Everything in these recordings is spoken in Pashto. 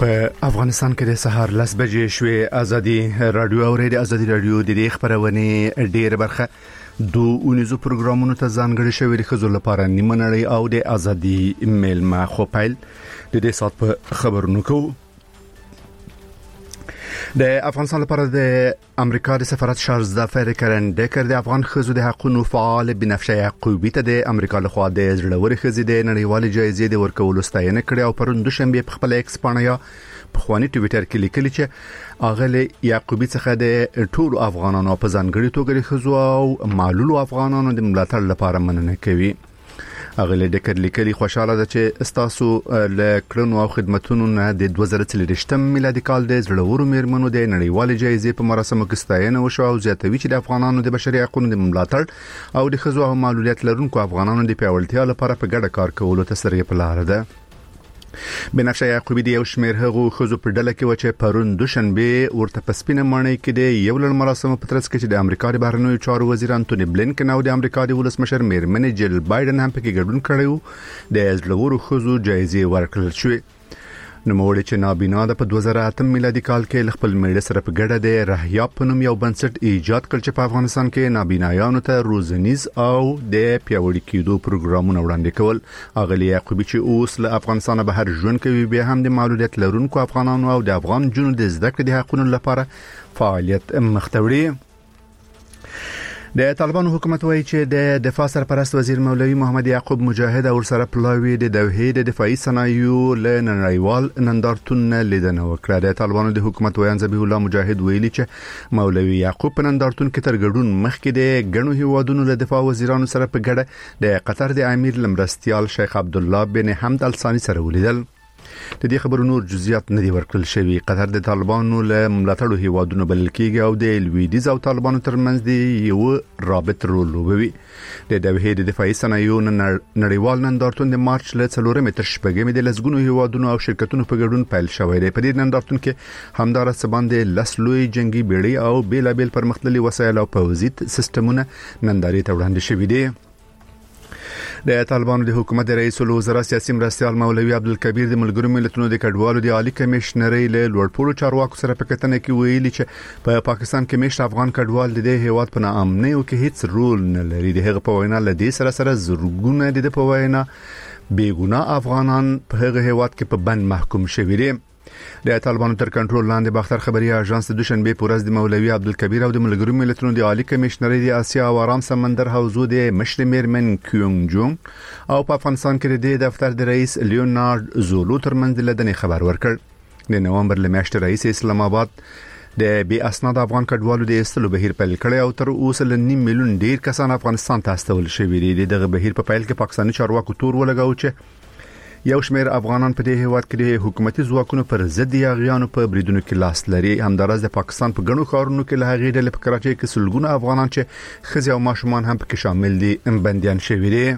په افغانستان کې د سهار 10 بجې شوې ازادي رادیو او ریډیو ازادي رادیو د دې خبرونه ډېر برخه اونیزو پروګرامونو ته ځانګړي شوی د خزو لپاره نیمه نړۍ او د ازادي میلمه خو پیل د دې سات په خبرونو کو د افغانستان لپاره د امریکا د سفارت شارزدافر کرن ډکر د افغان خزو د حقوقو فعال بنفشه یعقوبی ته د امریکا لخوا د زړوري خزې د نړیوال جایزې د ورکولو ستاینه کړې او پرون دوشنبه په خپل ایکس پاڼه په خواني ټویټر کې لیکلي چې اغله یعقوبی څخه د ټول افغانانو په ځانګړي توګه د خزو او معلولو افغانانو د ملاتړ لپاره مننه کوي. اغله ډکر لیکلي خوشاله ده چې استاسو له کړنو او خدماتونو نه د 2023 میلادي کال د زړورو میرمنو د نړیوال جایزې په مراسمو کې ستاینه وشو او زیاتوي چې د افغانانو د بشري حقوقو د ملاتړ او د خزو او معلولیت لرونکو افغانانو د پیاوړتیا لپاره په ګډه کار کولو ته سره په لار ده. بنفشه یعقوبی د یو شمېر هغو خزو په ډله کې و چې پرون دوشنبه ورته پسپینه مانې کې د یو لړ مراسمو په ترڅ کې چې د امریکا د بهرنیو چارو وزیر انټونی بلینکن او د امریکا د ولسمشر میرمن جیل بایدن هم پکې ګډون کړی د زړورو خزو جایزې ورکړل شوې. نوموړي چې نابینا د په 2008 میلادي کال کې خپل میړه سره په ګډه د رهیا په نوم یو بنسټ ایجاد کړ چې په افغانستان کې نابینایانو ته روزنیز او د پیاوړي کېدو پروګرامونه وړاندې کول. اغلی یعقوبی چې اوس له افغانستان بهر ژوند کوي بیا هم د معلولیت لرونکو افغانانو او د افغان جنونو د زده کړې د حقوقو لپاره فعالیت مختوړي. د طالبانو حکومت وایي چې د دفاع سرپرست وزیر مولوی محمد یعقوب مجاهد او سره پلاوی د دوحې د دفاعي صنایعو له نړیوال نندارتون لیدنه وکړه. د طالبانو د حکومت ویان ذبیح الله مجاهد ویلي چې مولوی یعقوب په نندارتون کې تر ګډون مخکې د ګڼو هیوادونو له دفاع وزیرانو سره په ګډه د قطر د امیر لمرستیال شیخ عبد الله بن حمد الثانی سره ولیدل. د دې خبرو نور جزئیات نه دي ورکړل شوی. قطر د طالبانو له ملاتړو هیوادونو بلل کېږي او د لویدیز او طالبانو ترمنځ دی یو رابط رول لوبوي. د دوحې د دفاعي صنایعو نړیوال نندارتون د مارچ له 4 تر 8 د لسګونو هیوادونو او شرکتونو په ګډون پیل شوی دی. په دې نندارتون کې همدار سباندې لسلوي جنگي بیړۍ او بیلابل پرمختللي وسایل او پوځي سیستمونه نندارې ته وړاندې شوي دي. د طالبانو د حکومت رئیس الوزرا سیاسي مرستيال مولوی عبدالکبیر د ملګرو ملتونو د کډوالو د عالی کمشنرۍ له لوړپوړو چارواکو سره په کتنه کې ویلي چې په پاکستان کې مشت افغان کډوال د هیواد په ناامنۍ او کې هیڅ رول نه لري. د هغه په وینا له دې سره زرګونه د په وینا بیګناه افغانان په هغه هیواد کې په بند محکوم شوي دي. د طالبانو تر کنټرول لاندې باختر خبري اژانس د دوشنبه په ورځ د مولوی عبدالکبیر او د ملګرو ملتونو د عالی کمشنرۍ د اسیا او آرام سمندر حوزو د مشر میرمن کیونګ جونګ او په افغانستان کې د دفتر د رئیس لیونارد زولو ترمنځ لدنې خبر ورکړ. د نومبر لمشت رئیس اسلام آباد د بي اسناد افغان کډوالو د استلو بهیر پیل کړی او تر اوسه ل 9 میلیون ډیر کسان افغانستان ته استول شوي دي. دغه بهیر په پیل کې پاکستاني چارواکو تور ولګاو چې یو شمېر افغانان په دې هیواد کې د حکومتي ځواکونو پر ضد یاغیانو په بریدونو کې لاس لري. همدارس د پاکستان په غنو خارونو کې له هغې ډلې په کراچۍ کې سلګونه افغانان چې خزي او ماشومان هم پکې شامل دي بنديان شوي دي.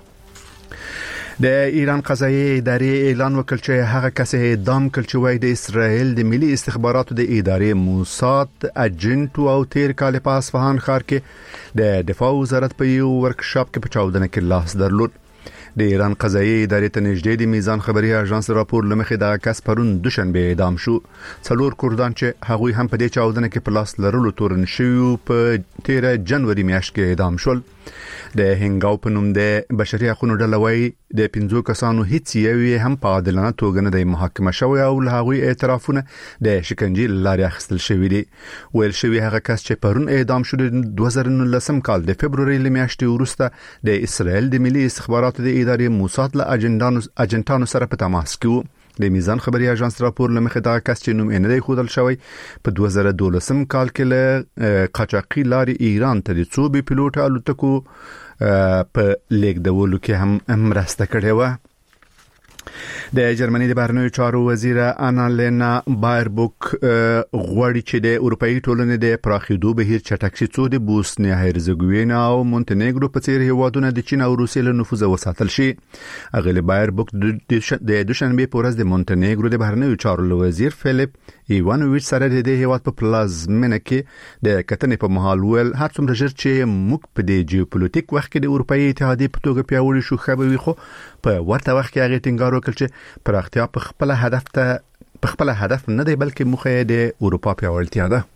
د ایران قضایي ادارې اعلان وکړ چې هغه کس اعدام کړ چې وایي د اسرائیل د ملي استخباراتو د ادارې موساد اجنټ او تیر کال په اصفهان ښار کې د دفاع وزارت په یو ورکشاپ کې په چاودنه کې لاس درلود. د ایران قضایي ادارې ته نږدې د میزان خبري اژانس راپور لمخې د کس پرون دوشنبه اعدام شو. څلور کردان چې هغوی هم په دې چاودنه کې په لاس لرلو تورن شوی په 13 جنوري میاشت کې اعدام شول. د هنګاو په نوم د بشري حقوقو ډلوي د 15 کسانو هیڅ یو هم په عادلانه توګه نه د محاکمه شوی او له هغوی اعترافونه د شکنجې لارې اخیستل شوی دي. ویل شوی هغه کس چې پرون اعدام شو د 2019 کال د فبرवरी میاشتې وروسته د اسرائیل د ملي استخباراتو د ادارې موساد له اجنټانو سره په تماس کې و. د میزان خبري اژانس راپور لمخې دا کس چې نوم یې نه دی ښودل شوی په 2012 کال کې له قاچاقي لارې ایران ته د څو بي پیلوټ الوتکو په لیکدولو کې هم مرسته کړې و. د جرمني د بهرنیو چارو وزیر انا لینا بایربوک غواړي چې د اروپאי ټولنې د پراخېدو بهیر چټک شي څو د بوسنیا هرزګوینا او مونټنیګرو په څیر هیوادونه د چین او روسیې له نفوذ وساتل شي. اغلی بایربوک د دوشنبه په ورځ د مونټنیګرو د بهرنیو چارو وزیر فلیپ ایوانوویچ سره د هیواد په پلازمینه کې د کتنې په محل ول هر څومره ژر چې موږ په د جیوپولیټیک وخت کې د اروپאי اتحادیې په توګه پیاوړي شو خبري خو په ورته وخت کې هغه ټینګار وکړ چې پراختیا په خپل هدف ته په خپل هدف نه دی بلکې موخه د اروپا پیاوړتیا ده.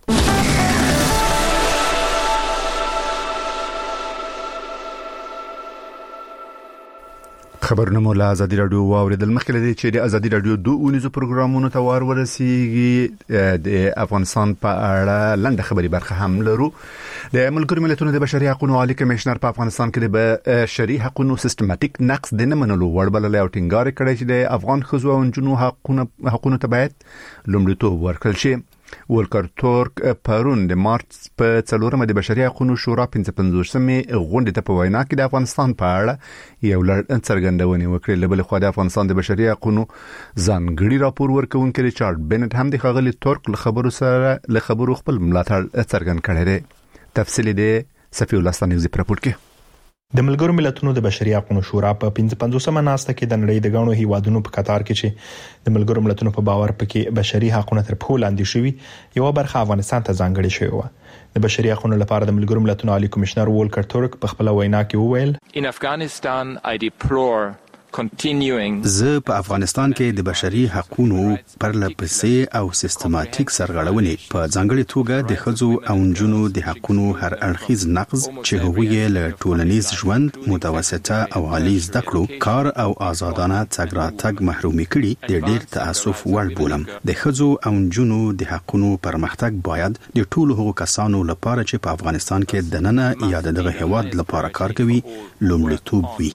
خبرونه مولا ازادي رادیو واوریدل. مخکې لدی چې د ازادي رادیو 2 اونیزو پروګرامونو ته وار ورسیږي د افغانستان په اړه لنډه خبري برخه هم لرو. د ملګرو ملتونو د بشري حقوقو عالی کمشنر په افغانستان کې د بشري حقوقو سیستماتیک نقض د نه منلو وړ بلل او ټینګار کړی چې د افغان ښځو او نجونو حقوقو ته باید لومړیتوب ورکړل شي. ولکر تورک پرون د مارچ په 4مه د بشري حقوقو شورا 55مې غونډې ته په وینا کې د افغانستان په اړه یو لړ څرګندونې وکړې. لبل خو د افغانستان د بشري حقوقو ځانګړي راپور ورکوونکي ریچارډ بنټ هم د خغلی تورک له خبرو خپل ملاتړ څرګند کړی دی. تفصیل دی صفی الله ستانیزي پر راپور کې. د ملګرو ملتونو د بشري حقوقو شورا په 55مه ناسته کې د نړۍ د غاڼو هیوادونو په قطار کې چې د ملګرو ملتونو په باور پکې بشري حقوقو تر پښو لاندې شوی یو برخه افغانستان ته ځانګړې شوی و. د بشري حقوقو لپاره د ملګرو ملتونو عالی کمشنر ولکر تورک په خپل وینا کې وویل In Afghanistan I deplore زه په افغانستان کې د بشري حقوقو پرلپسې او سیستماتیک سرغړونې په ځانګړي توګه د ښځو او نجونو د حقوقو هر اړخیز نقض چې هغوی له ټولنیز ژوند متوسطه او عالی زده کړو کار او آزادانه تګ راتګ محرومي کړي د ډېر تاسف وړ بولم. د ښځو او نجونو د حقوقو پرمختګ باید د ټولو هغو کسانو لپاره چې په افغانستان کې دننه یا دغه هیواد لپاره کار کوي لومړیتوب وي.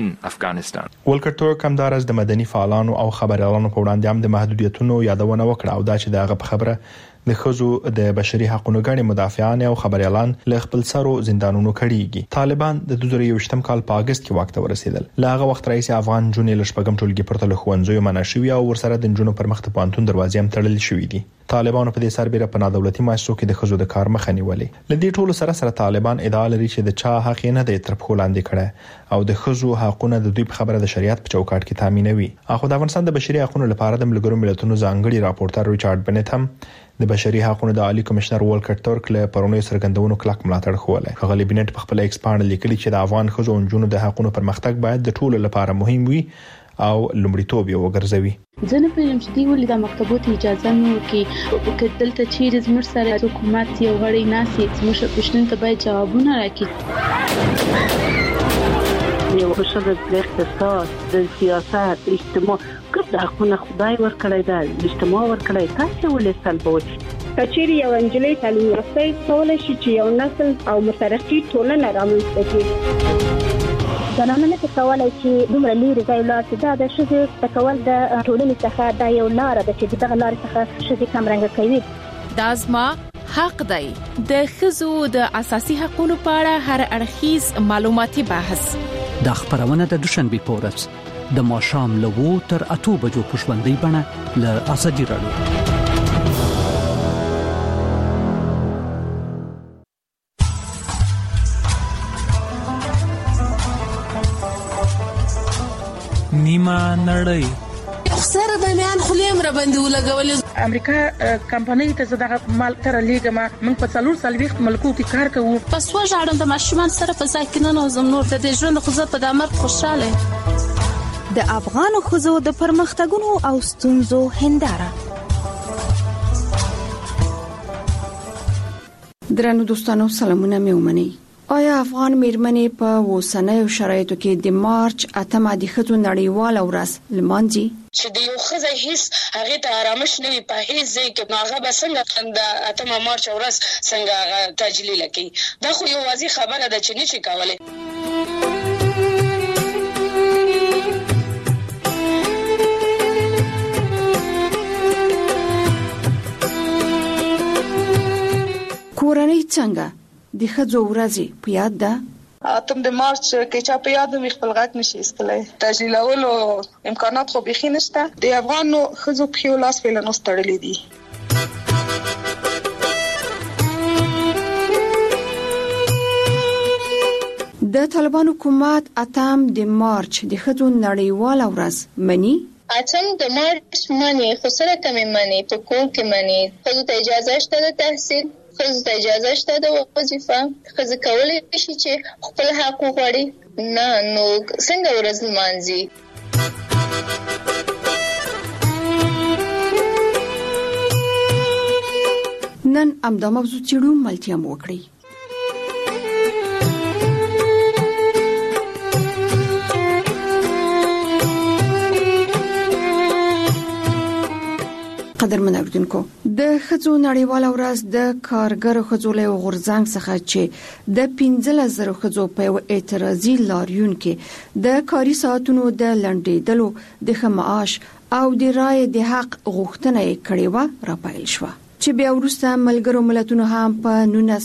ولکر تورک هم دارس د مدني فعالانو او خبريالانو په وړاندې هم د محدودیتونو یادونه وکړه او دا چې دغه په خبره د ښځو د بشري حقوقو غړي مدافعان او خبريالان له خپل سرو زندانونو کړيږي. طالبان د 2021م کال په اگست کې واک ته ورسېدل. لاغه وخت رئیس افغان جنې لشپګم ټولګي پرته له خوندزو مناشوي او ورسره د جنونو پر مخ ته پانتون دروازې هم تړل شوې دي. طالبانو په دې سربېره په نادولتي مؤسسو کې د ښځو د کار مخه نیولې. لدې ټولو سره طالبان ادعا لري چې د چا حق نه دی تر پښو لاندې کړي او د ښځو حقوقونه د دوی په خبره د شریعت په چوکاټ کې تامینوي. اخو د افغانستان د بشري حقوقو لپاره د ملګرو ملتونو ځانګړي راپورټر ریچارډ بنټ هم د بشري حقوقو د عالی کمشنر ولکر تورک له پرونی سرګندونو کلک ملاتړ خوله. غلی بنټ په خپل ایکس باندې لیکلي چې د افغان ښځو او نجونو د حقوقو پرمختګ باید د ټولو لپاره مهم وي او لومړیتوب یې وګرځوي. ځنه په یونیورسيټي ولې د مکتبونو اجازه نه ورکړي چې دلته چیرې زموږ سره حکومت یو غړي ناسي زموږ پښتون ته باید جوابونه راکړي. یو شغل د اقتصاد د سیاست اجتماع کړه خو خدای ورکړی دا اجتماع ورکړی تاسو ولې سلبوي کچېری یو انجلۍ تعلیم یافته کولای شي چې یو نسل او مترقي ټولنه رامنځته کړي. زنانه نه کولای چې دومره لري ځای لاړ چې دا د شذ تکول د ټولنې څخه دا یو لار ده چې دغه لار څخه شذ کم رنګ کوي. دا زما حق دی. د ښځو د اساسي حقوقو په اړه هر اړخیز معلوماتي بحث د خبرونه د دوشنبه په ورځ د ماښام له 2 تر 8 بجو په ژوندۍ بڼه له ازادي رادیو. نیمه نړۍ سره د میان خلیم را باندې ولګول. امریکا کمپنۍ ته زړه مال تر لیګما موږ په 4 ملکو کې کار کوو. پس وژاړم د ماشومان سره په ځای کې نه نوزم نور د ژوند خو زه په دمر خوشاله. د افغان خزو د پرمختګونو او ستونزو هنداره. درنو دوستانو سلامونه مې ومني. آیا افغان میرمنې په وسنیو شرایطو کې د مارچ 8 د ښځو نړیواله ورځ لمانځي؟ چې د یو ښځې هیڅ هغه ته آرامش نه وي په هیڅ ځای کې هغه به څنګه د 8 مارچ ورځ څنګه تجلیل کوي. دا خو یو واضح خبره ده چې نشي کولای. کورنۍ څنګه د ښځو ورځ په یاد ده؟ 8 مارچ کې چا په یاد مې خپل غږ نشي استلای. تجلیلولو امکانات خو بخي نشته. د افغانو ښځو په یو لاس فعلا نستړلې دي. د طالبان حکومت 8 د مارچ د ښځو نړیواله ورځ مني؟ 8 د مارچ مني خو سره کمې مني په کور کې مني. ښځو ته اجازه شته د تحصیل، ښځو ته اجازه شته د وظیفه، ښځې کولی شي چې خپل حق وغواړي. نه نو څنګه ورځ لمانځي؟ نن امدا موضوع چیرو ملتیا موکړي. قدرمن اوریدونکو، د ښځو نړیواله ورځ د کارګرو ښځو له غورځنګ څخه چې د 15,000 ښځو په یو اعتراضي لاریون کې د کاري ساعتونو د لنډېدلو، د ښه معاش او د رایې د حق غوښتنه یې کړې و راپیل شوه، چې بیا وروسته ملګرو ملتونو هم په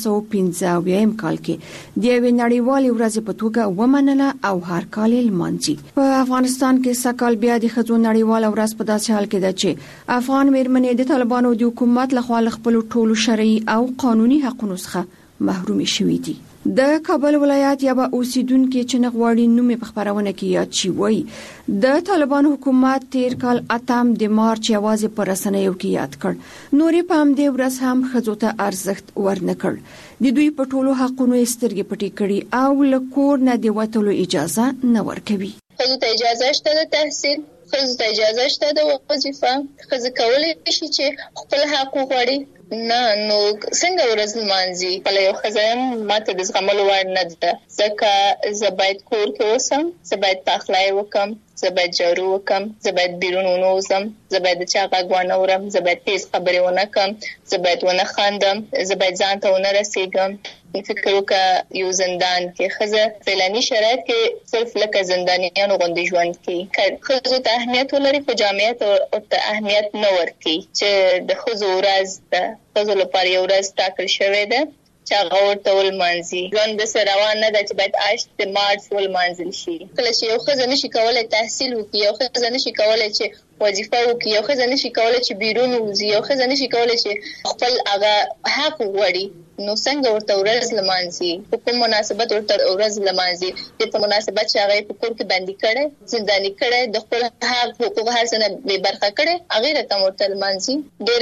1995 کال کې د یوې نړیوالې ورځې په توګه ومنله او هر کال یې لمانځي. په افغانستان کې سږکال بیا د ښځو نړیواله ورځ په داسې حال کې ده چې افغان مېرمنې د طالبانو د حکومت لخوا له خپلو ټولو شرعي او قانوني حقونو څخه محرومې شوې دي. د کابل ولایت یوه اوسیدونکې چې نه غواړي نوم یې په خپرونه کې یاد شي وایي د طالبانو حکومت تیر کال 8 د مارچ یوازې په رسنیو کې یاد کړ، نورې په همدې ورځ هم ښځو ته ارزښت ورنه کړ. د دوی په ټولو حقونو یې سترګې پټې کړي او له کور نه د وتلو اجازه نه ورکوي. ښځو ته اجازه شته د تحصیل، ښځو ته اجازه شته د وظیفه، ښځې کولی شي چې خپل حق وغواړي. نه نو څنګه ورځ لمانځي؟ بل یو ښځه ماته د زغملو وړ نه ده، ځکه زه باید کور کې اوسم، زه باید پخلی وکم، زه باید جارو وکم، زه باید بیرون ونوزم، زه باید د چا غږ ونه اورم، زه باید تیز خبرې ونه کم، زه باید ونه خاندم، زه باید ځان ته ونه رسېږم. فکر وکړه یو زندان کې ښځه فعلاني شرایط کې صرف لکه زندانیانو غوندې ژوند کوي. ښځو ته اهمیت ولري خو جامعیت ورته اهمیت نه ورکوي، چې د ښځو ورځ ده، ښځو لپاره یو ورځ ټاکل شوې ده چې هغه ورته ولمانځي. ژوند داسې روان نه ده چې باید 8 مارچ ولمانځل شي. کله چې یو ښځه نشي کولی تحصیل وکړي، یو ښځه نشي کولی چې وظیفه وکړي، یو ښځه نشي کولی چې بیرون ووځي، یو ښځه نشي کولی چې خپل هغه حق وغواړي، نو څنګه ورته ورځ لمانځي؟ په کوم مناسبت ورته ورځ لمانځي؟ د په مناسبت چې هغه په کور کې بندي کړي، زنداني کړي، د خپل حق حقوق هر څه نه بې برخه کړي، هغه رقم ورته لمانځي.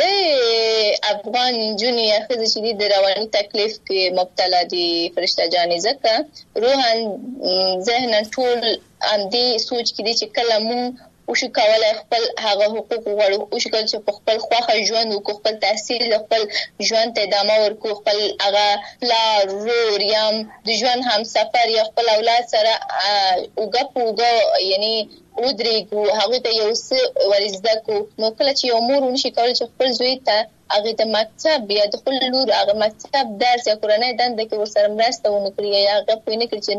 ډېرې افغان نجونې یا ښځې چې دي د رواني تکلیف کې مبتلا دي فرشته جانې، ځکه روحاً ذهناً ټول همدې سوچ کې دي چې کله مونږ وشو کولای خپل هغه حقوق وغواړو، وشو کولای چې په خپل خوښه ژوند وکړو، خپل تحصیل، خپل ژوند ته ادامه ورکړو، خپل هغه پلار، ورور یا د ژوند همسفر یا خپل اولاد سره اوږه په اوږه یعنی ودرېږو، هغوی ته یو څه ور زده کړو. نو کله چې یو مور ونشي کولی چې خپل زوی ته هغه د مکتب یا د خپل لور هغه مکتب درس یا کورنۍ دنده کې ورسره مرسته ونه کړي یا هغه پوه نه کړي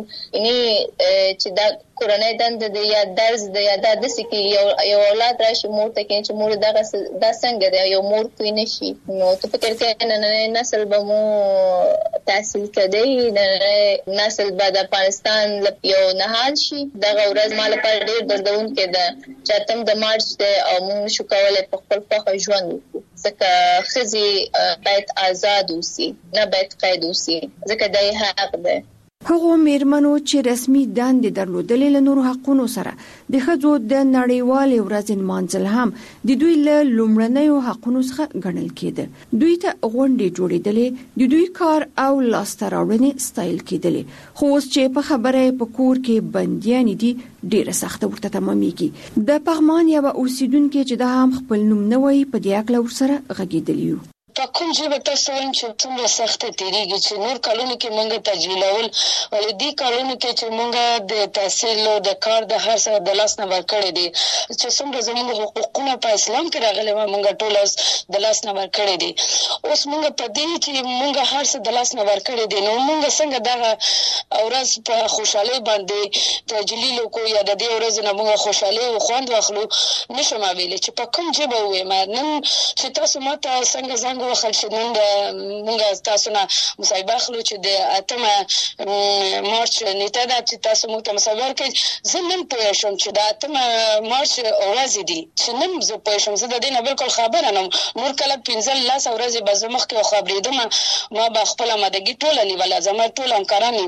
چې دا کورنۍ دنده ده یا درس ده یا دا داسې کې یو اولاد راشي مور ته کوي چې مور دا څنګه ده، یو مور پوه نه شي. نو ته فکر کوې نننی نسل به مو تحصیل کوي، نننی نسل به د افغانستان یو نهال شي. دغه ورځ ما لپاره ډېر دردونکی ده چې 8 د مارچ ده او موږ نشو کولی په خپل خوښه ژوند وکړو، ځکه ښځې باید آزاد اوسي، نه باید قید اوسي، ځکه دا یې حق دی. هغو میرمنو چې رسمي دندې درلودلې له نورو حقونو سره د ښځو د نړیوالې ورځې نمانځل هم د دوی له لومړنیو حقونو څخه ګڼل کېده. دوی ته غونډې جوړېدلې، د دوی کار او لاسته راوړنې ستایل کېدلې، خو اوس چې په خبره په کور کې بندیانې دي ډېره سخته ورته تمامېږي. د پغمان یوه اوسیدونکې چې دا هم خپل نوم نه وایي په دې هکله ورسره غږېدلي یو. په کوم ژبه تاسو وایم چې څومره سخته تېرېږي چې نور کلونو کې موږ تجویلول، ولې دې کلونو کې چې موږ د تحصیل او د کار د هر څه د لاس نه ورکړی دي، چې څومره زموږ حقوقونه په اسلام کې راغلي وه موږ ټول اوس د لاس نه ورکړی دي. اوس موږ په دې چې موږ هر څه د لاس نه ورکړی دي، نو موږ څنګه دغه ورځ په خوشحالۍ باندې تجلیل وکړو یا د دې ورځې نه موږ خوشحالۍ او خوند واخلو؟ نشم ویلی چې په کوم ژبه ووایم. نن چې تاسو ما ته څنګه زنګ ووهل چې نن موږ تاسو نه مصاحبه اخلو چې د 8 مارچ نیټه ده چې تاسو موږ ته مصاحبه ورکړئ، زه نن پوه شوم چې د 8 مارچ ورځې دي، چې نن زه پوه شوم. زه د دې نه بالکل خبره نه وم. نور کله 15 ورځې به زه مخکې خبرېدم، ما به خپله مدګي ټوله نیوله، زما ټول همکاران